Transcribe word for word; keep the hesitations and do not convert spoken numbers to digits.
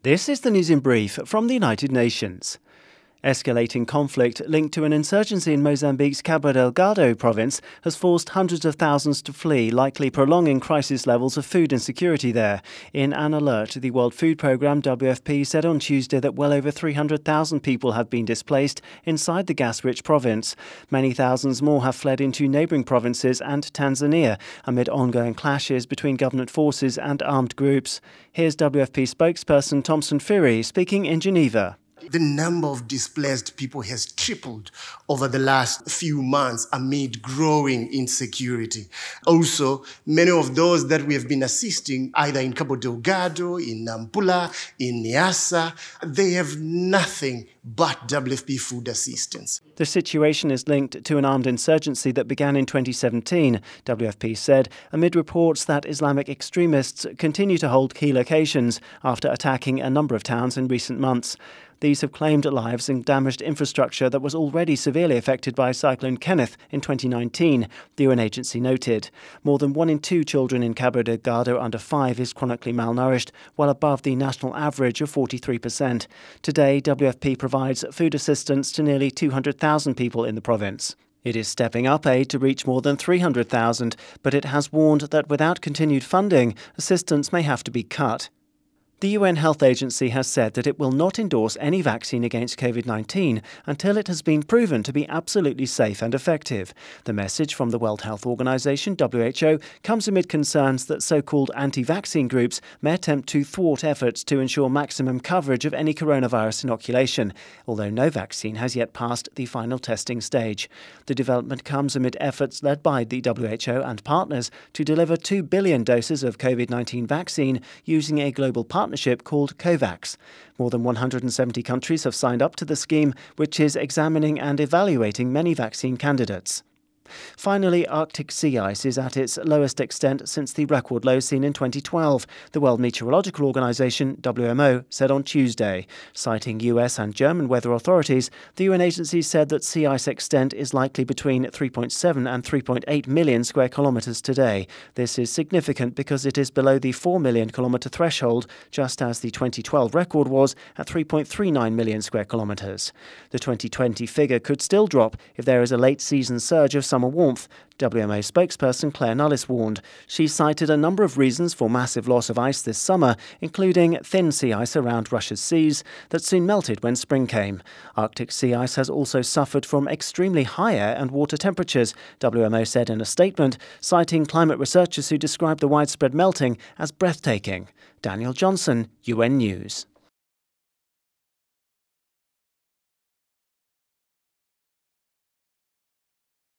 This is the news in brief from the United Nations. Escalating conflict linked to an insurgency in Mozambique's Cabo Delgado province has forced hundreds of thousands to flee, likely prolonging crisis levels of food insecurity there. In an alert, the World Food Programme W F P said on Tuesday that well over three hundred thousand people have been displaced inside the gas-rich province. Many thousands more have fled into neighbouring provinces and Tanzania amid ongoing clashes between government forces and armed groups. Here's W F P spokesperson Thomson Phiri speaking in Geneva. The number of displaced people has tripled over the last few months amid growing insecurity. Also, many of those that we have been assisting, either in Cabo Delgado, in Nampula, in Niassa, they have nothing but W F P food assistance. The situation is linked to an armed insurgency that began in twenty seventeen, W F P said, amid reports that Islamic extremists continue to hold key locations after attacking a number of towns in recent months. These have claimed lives and damaged infrastructure that was already severely affected by Cyclone Kenneth in twenty nineteen, the U N agency noted. More than one in two children in Cabo Delgado under five is chronically malnourished, well above the national average of forty-three percent. Today, W F P provides food assistance to nearly two hundred thousand people in the province. It is stepping up aid to reach more than three hundred thousand, but it has warned that without continued funding, assistance may have to be cut. The U N Health Agency has said that it will not endorse any vaccine against COVID nineteen until it has been proven to be absolutely safe and effective. The message from the World Health Organization, W H O, comes amid concerns that so-called anti-vaccine groups may attempt to thwart efforts to ensure maximum coverage of any coronavirus inoculation, although no vaccine has yet passed the final testing stage. The development comes amid efforts led by the W H O and partners to deliver two billion doses of COVID nineteen vaccine using a global partnership called COVAX. More than one hundred seventy countries have signed up to the scheme, which is examining and evaluating many vaccine candidates. Finally, Arctic sea ice is at its lowest extent since the record low seen in twenty twelve, the World Meteorological Organization, W M O, said on Tuesday. Citing U S and German weather authorities, the U N agency said that sea ice extent is likely between three point seven and three point eight million square kilometres today. This is significant because it is below the four million kilometre threshold, just as the twenty twelve record was at three point three nine million square kilometres. The twenty twenty figure could still drop if there is a late season surge of summer warmth, W M O spokesperson Claire Nullis warned. She cited a number of reasons for massive loss of ice this summer, including thin sea ice around Russia's seas that soon melted when spring came. Arctic sea ice has also suffered from extremely high air and water temperatures, W M O said in a statement, citing climate researchers who described the widespread melting as breathtaking. Daniel Johnson, U N News.